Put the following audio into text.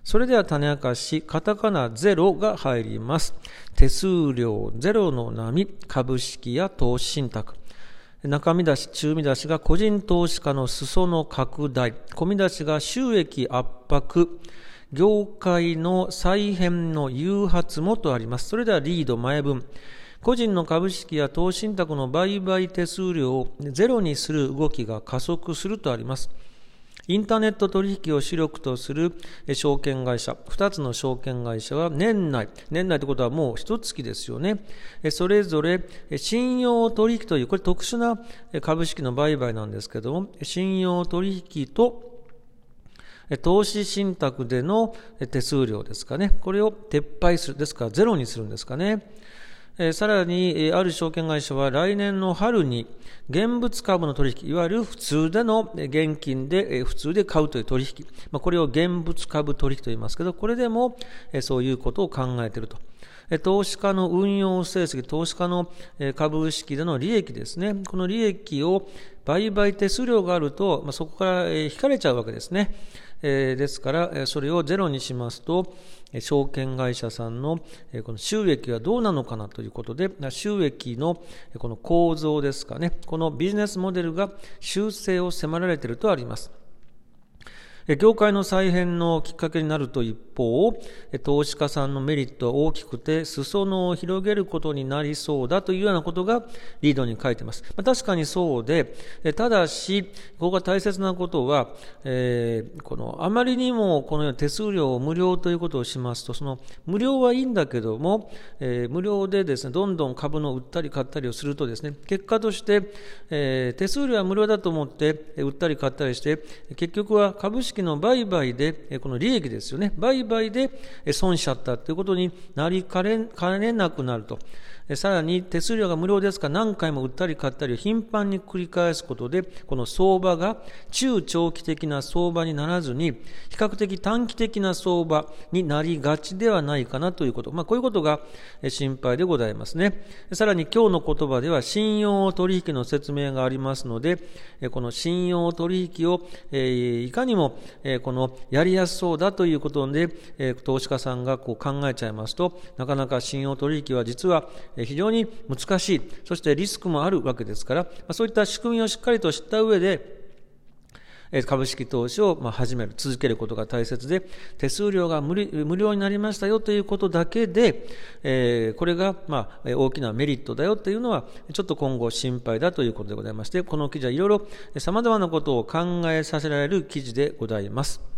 それでは種明かし、カタカナゼロが入ります。手数料ゼロの波、株式や投資信託。中見出し、中見出しが個人投資家の裾野拡大。小見出しが収益圧迫。業界の再編の誘発もとあります。それではリード前文。個人の株式や投資信託の売買手数料をゼロにする動きが加速するとあります。インターネット取引を主力とする証券会社、2つの証券会社は年内ということはもう1月ですよね。それぞれ信用取引という、これ特殊な株式の売買なんですけども、信用取引と投資信託での手数料ですかね。これを撤廃する。ですからゼロにするんですかね。さらに、ある証券会社は来年の春に現物株の取引、いわゆる普通での現金で普通で買うという取引、これを現物株取引と言いますけど、これでもそういうことを考えていると。投資家の運用成績、投資家の株式での利益ですね。この利益を売買手数料があると、そこから引かれちゃうわけですね。ですから、それをゼロにしますと、証券会社さんのこの収益はどうなのかなということで、収益のこの構造ですかね、このビジネスモデルが修正を迫られているとあります。業界の再編のきっかけになると一方、投資家さんのメリットは大きくて、裾野を広げることになりそうだというようなことがリードに書いています。確かにそうで、ただし、ここが大切なことは、あまりにもこのような手数料を無料ということをしますと、その無料はいいんだけども、無料でですね、どんどん株の売ったり買ったりをするとですね、結果として、手数料は無料だと思って売ったり買ったりして、結局は株式の売買で、この利益ですよね。売買で損しちゃったということになりかねなくなると。さらに手数料が無料ですから何回も売ったり買ったりを頻繁に繰り返すことで、この相場が中長期的な相場にならずに、比較的短期的な相場になりがちではないかなということ。こういうことが心配でございますね。さらに今日の言葉では信用取引の説明がありますので、この信用取引をいかにもこのやりやすそうだということで、投資家さんが考えちゃいますと、なかなか信用取引は実は非常に難しい、そしてリスクもあるわけですから、そういった仕組みをしっかりと知った上で株式投資を続けることが大切で、手数料が無料になりましたよということだけで、これが大きなメリットだよというのはちょっと今後心配だということでございまして、この記事はいろいろ様々なことを考えさせられる記事でございます。